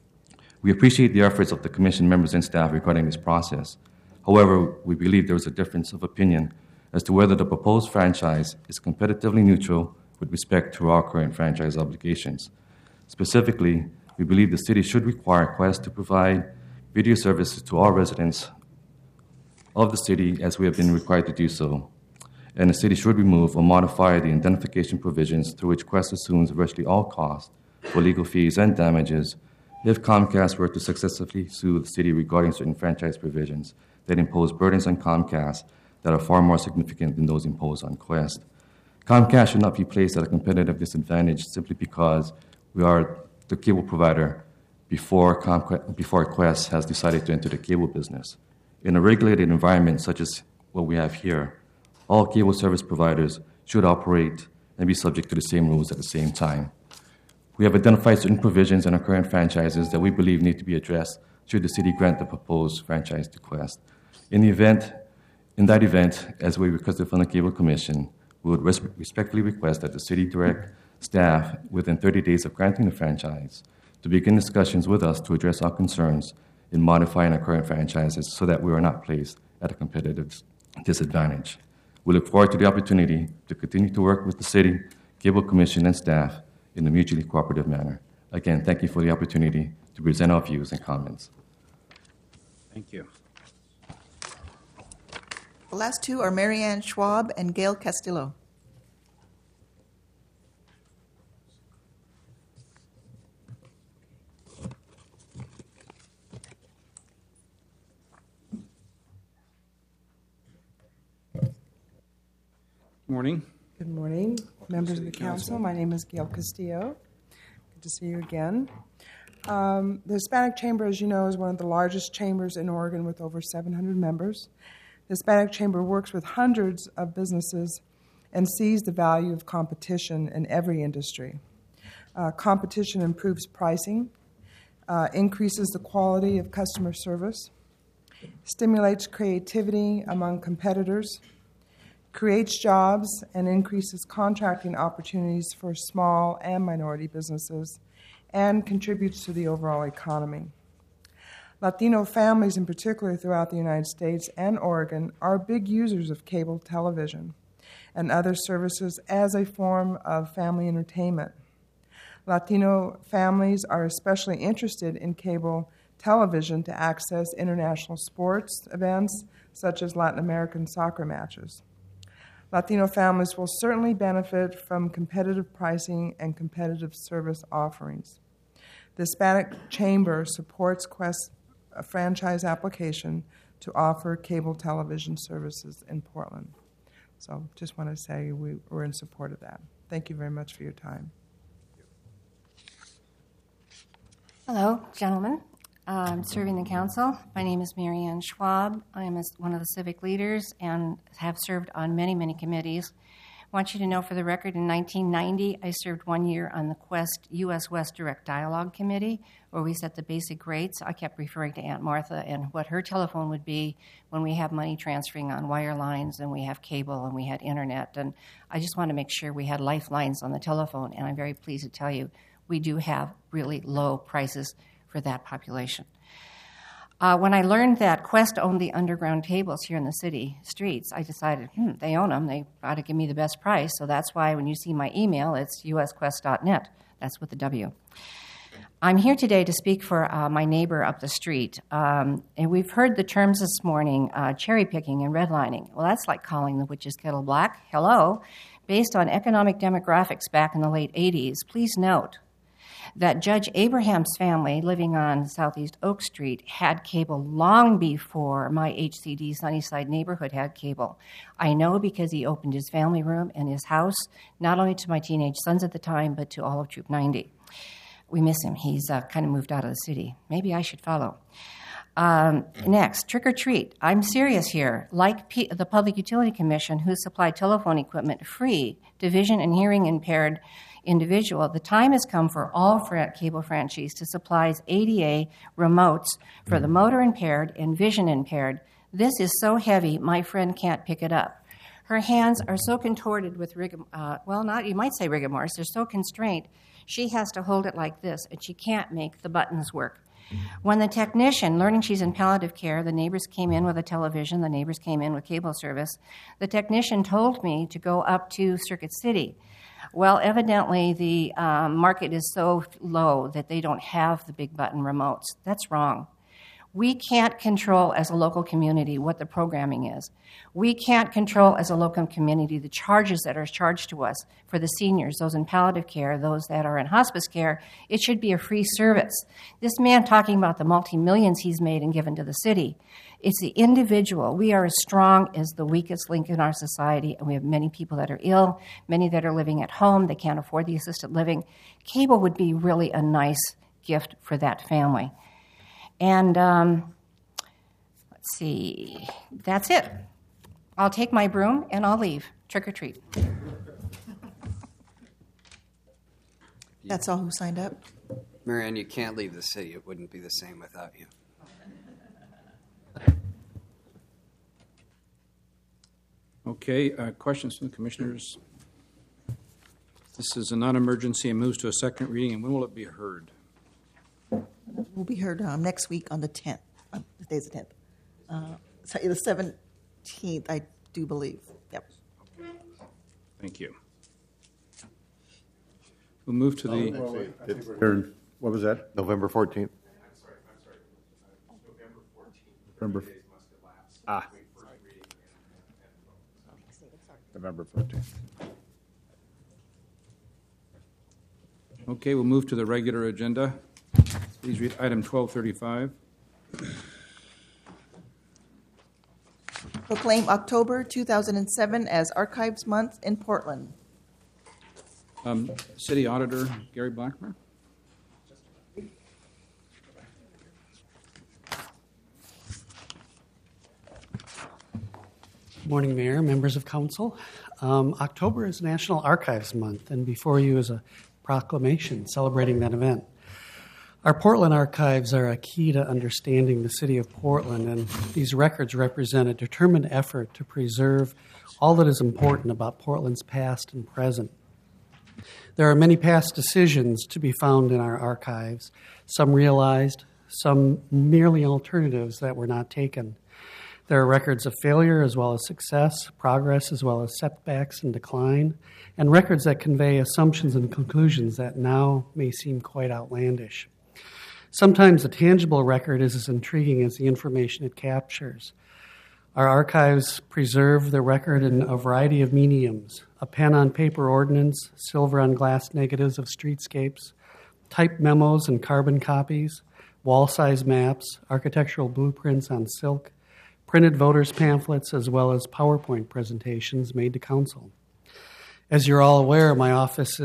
We appreciate the efforts of the Commission members and staff regarding this process. However, we believe there is a difference of opinion as to whether the proposed franchise is competitively neutral with respect to our current franchise obligations. Specifically, we believe the city should require Quest to provide video services to all residents of the city as we have been required to do so, and the city should remove or modify the indemnification provisions through which Quest assumes virtually all costs for legal fees and damages if Comcast were to successfully sue the city regarding certain franchise provisions that impose burdens on Comcast that are far more significant than those imposed on Quest. Comcast should not be placed at a competitive disadvantage simply because we are the cable provider before, Comcast, before Quest has decided to enter the cable business. In a regulated environment such as what we have here, all cable service providers should operate and be subject to the same rules at the same time. We have identified certain provisions in our current franchises that we believe need to be addressed should the city grant the proposed franchise to Quest. In the event, in that event, as we requested from the Cable Commission, we would res- respectfully request that the city direct staff, within thirty days of granting the franchise, to begin discussions with us to address our concerns in modifying our current franchises so that we are not placed at a competitive disadvantage. We look forward to the opportunity to continue to work with the City, Cable Commission, and staff in a mutually cooperative manner. Again, thank you for the opportunity to present our views and comments. Thank you. The last two are Marianne Schwab and Gail Castillo. Morning. Good morning, members of the council. My name is Gail Castillo. Good to see you again. Um, the Hispanic Chamber, as you know, is one of the largest chambers in Oregon with over seven hundred members. The Hispanic Chamber works with hundreds of businesses and sees the value of competition in every industry. Uh, competition improves pricing, uh, increases the quality of customer service, stimulates creativity among competitors, creates jobs, and increases contracting opportunities for small and minority businesses, and contributes to the overall economy. Latino families in particular throughout the United States and Oregon are big users of cable television and other services as a form of family entertainment. Latino families are especially interested in cable television to access international sports events such as Latin American soccer matches. Latino families will certainly benefit from competitive pricing and competitive service offerings. The Hispanic Chamber supports Quest's franchise application to offer cable television services in Portland. So just want to say we, we're in support of that. Thank you very much for your time. Hello, gentlemen. um, serving the council. My name is Marianne Schwab. I am a, one of the civic leaders and have served on many, many committees. I want you to know for the record, in nineteen ninety, I served one year on the Quest U S West Direct Dialogue Committee, where we set the basic rates. I kept referring to Aunt Martha and what her telephone would be when we have money transferring on wire lines and we have cable and we had internet. And I just want to make sure we had lifelines on the telephone, and I'm very pleased to tell you we do have really low prices for that population. Uh, when I learned that Quest owned the underground cables here in the city streets, I decided, hmm, they own them. They ought to give me the best price. So that's why when you see my email, it's u s quest dot net. That's with the W. I'm here today to speak for uh, my neighbor up the street. Um, and we've heard the terms this morning, uh, cherry picking and redlining. Well, that's like calling the witch's kettle black. Hello. Based on economic demographics back in the late eighties, please note that Judge Abraham's family living on Southeast Oak Street had cable long before my H C D Sunnyside neighborhood had cable. I know because he opened his family room and his house, not only to my teenage sons at the time, but to all of Troop ninety. We miss him. He's uh, kind of moved out of the city. Maybe I should follow. Um, next, trick or treat. I'm serious here. Like P- the Public Utility Commission, who supplied telephone equipment free to vision and hearing impaired individual, the time has come for all fr- cable franchisees to supply A D A remotes for the motor impaired and vision impaired. This is so heavy, my friend can't pick it up. Her hands are so contorted with rigor, uh, well, not you might say rigor mortis. They're so constrained. She has to hold it like this, and she can't make the buttons work. When the technician, learning she's in palliative care, the neighbors came in with a television, the neighbors came in with cable service. The technician told me to go up to Circuit City. Well, evidently the um, market is so low that they don't have the big button remotes. That's wrong. We can't control as a local community what the programming is. We can't control as a local community the charges that are charged to us for the seniors, those in palliative care, those that are in hospice care. It should be a free service. This man talking about the multi-millions he's made and given to the city, it's the individual. We are as strong as the weakest link in our society, and we have many people that are ill, many that are living at home. They can't afford the assisted living. Cable would be really a nice gift for that family. And um, let's see, that's it. I'll take my broom and I'll leave. Trick or treat. That's all who signed up? Marianne, you can't leave the city. It wouldn't be the same without you. Okay, uh, questions from the commissioners? This is a non-emergency and moves to a second reading. And when will it be heard? Will be heard um, next week on the tenth. Uh, today's the tenth. Uh, sorry, the seventeenth, I do believe. Yep. Thank you. We'll move to the... Oh, wait, wait. Heard, what was that? November fourteenth. I'm sorry, I'm sorry. November fourteenth. November. Ah. November fourteenth. Okay, we'll move to the regular agenda. Please read item twelve thirty-five. Proclaim October two thousand seven as Archives Month in Portland. Um, City Auditor Gary Blackmer. Good morning, Mayor, members of Council. Um, October is National Archives Month, and before you is a proclamation celebrating that event. Our Portland archives are a key to understanding the city of Portland, and these records represent a determined effort to preserve all that is important about Portland's past and present. There are many past decisions to be found in our archives, some realized, some merely alternatives that were not taken. There are records of failure as well as success, progress as well as setbacks and decline, and records that convey assumptions and conclusions that now may seem quite outlandish. Sometimes a tangible record is as intriguing as the information it captures. Our archives preserve the record in a variety of mediums: a pen-on-paper ordinance, silver-on-glass negatives of streetscapes, typed memos and carbon copies, wall-size maps, architectural blueprints on silk, printed voters' pamphlets, as well as PowerPoint presentations made to council. As you're all aware, my office is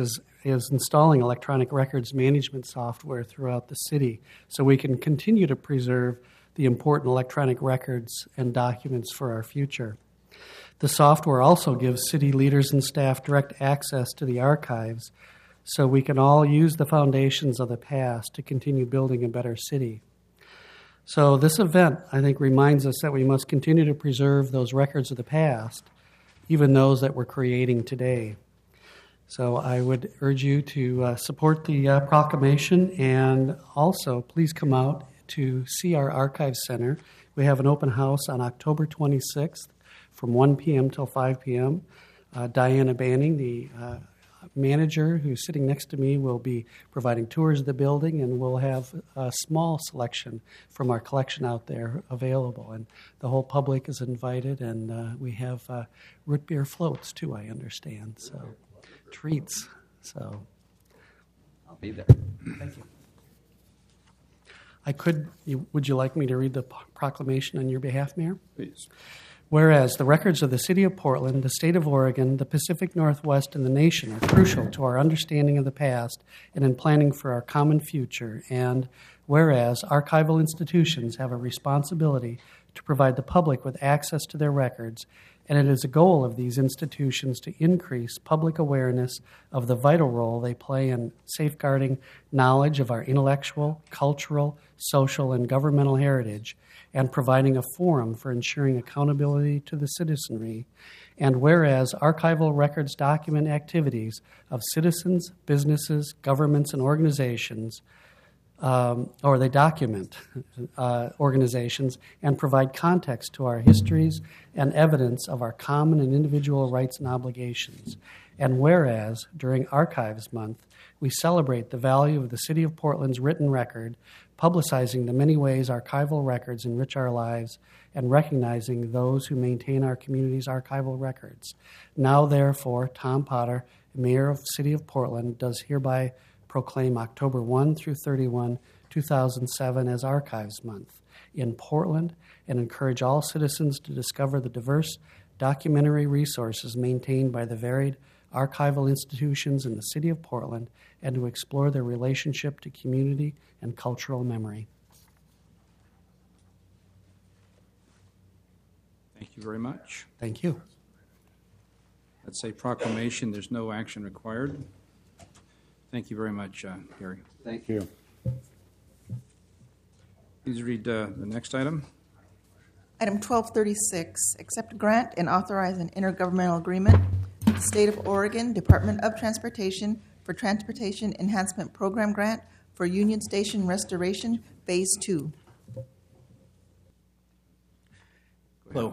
is installing electronic records management software throughout the city so we can continue to preserve the important electronic records and documents for our future. The software also gives city leaders and staff direct access to the archives so we can all use the foundations of the past to continue building a better city. So this event, I think, reminds us that we must continue to preserve those records of the past, even those that we're creating today. So I would urge you to uh, support the uh, proclamation, and also please come out to see our Archives Center. We have an open house on October twenty-sixth from one p.m. till five p.m. Uh, Diana Banning, the uh, manager who's sitting next to me, will be providing tours of the building, and we'll have a small selection from our collection out there available. And the whole public is invited, and uh, we have uh, root beer floats too, I understand. So treats. So I'll be there. Thank you. I could, you, would you like me to read the proclamation on your behalf, Mayor? Please. Whereas the records of the City of Portland, the State of Oregon, the Pacific Northwest, and the nation are crucial to our understanding of the past and in planning for our common future. And whereas archival institutions have a responsibility to provide the public with access to their records, and it is a goal of these institutions to increase public awareness of the vital role they play in safeguarding knowledge of our intellectual, cultural, social, and governmental heritage, and providing a forum for ensuring accountability to the citizenry. And whereas archival records document activities of citizens, businesses, governments, and organizations, um, or they document uh, organizations and provide context to our histories and evidence of our common and individual rights and obligations. And whereas during Archives Month, we celebrate the value of the City of Portland's written record, publicizing the many ways archival records enrich our lives and recognizing those who maintain our community's archival records. Now, therefore, Tom Potter, Mayor of the City of Portland, does hereby proclaim October first through thirty-first, two thousand seven as Archives Month in Portland and encourage all citizens to discover the diverse documentary resources maintained by the varied archival institutions in the City of Portland and to explore their relationship to community and cultural memory. Thank you very much. Thank you. That's a proclamation. There's no action required. Thank you very much, uh, Gary. Thank you. Please read uh, the next item. Item twelve thirty-six, accept a grant and authorize an intergovernmental agreement with the State of Oregon Department of Transportation for Transportation Enhancement Program Grant for Union Station Restoration Phase two. Hello,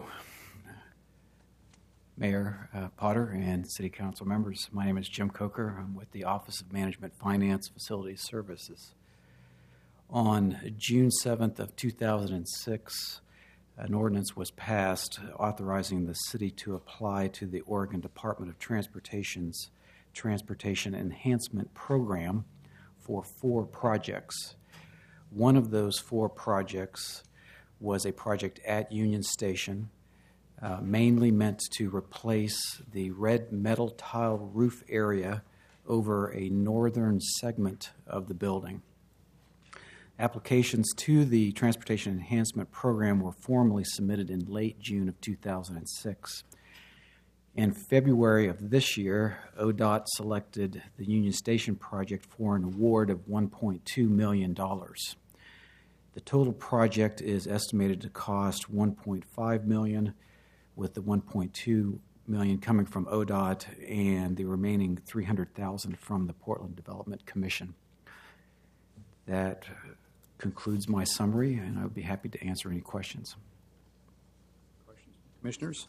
Mayor uh, Potter and City Council members. My name is Jim Coker. I'm with the Office of Management Finance Facilities Services. On June seventh of two thousand six, an ordinance was passed authorizing the city to apply to the Oregon Department of Transportation's Transportation Enhancement Program for four projects. One of those four projects was a project at Union Station, uh, mainly meant to replace the red metal tile roof area over a northern segment of the building. Applications to the Transportation Enhancement Program were formally submitted in late June of two thousand six. In February of this year, O D O T selected the Union Station project for an award of one point two million dollars. The total project is estimated to cost one point five million dollars, with the one point two million dollars coming from O D O T and the remaining three hundred thousand dollars from the Portland Development Commission. That concludes my summary, and I would be happy to answer any questions. Questions, commissioners?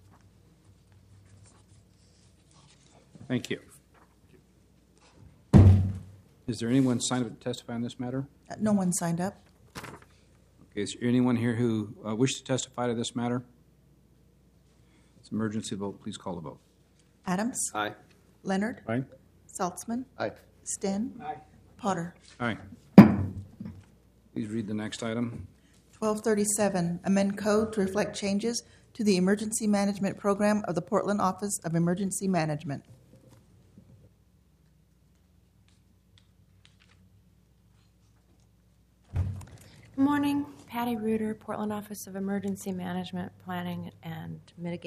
Thank you. Is there anyone signed up to testify on this matter? Uh, no one signed up. Okay, is there anyone here who uh, wishes to testify to this matter? It's an emergency vote. Please call the vote. Adams? Aye. Leonard? Aye. Saltzman? Aye. Sten? Aye. Potter? Aye. Please read the next item. twelve thirty-seven, amend code to reflect changes to the Emergency Management Program of the Portland Office of Emergency Management. Patty Reuter, Portland Office of Emergency Management, Planning and Mitigation.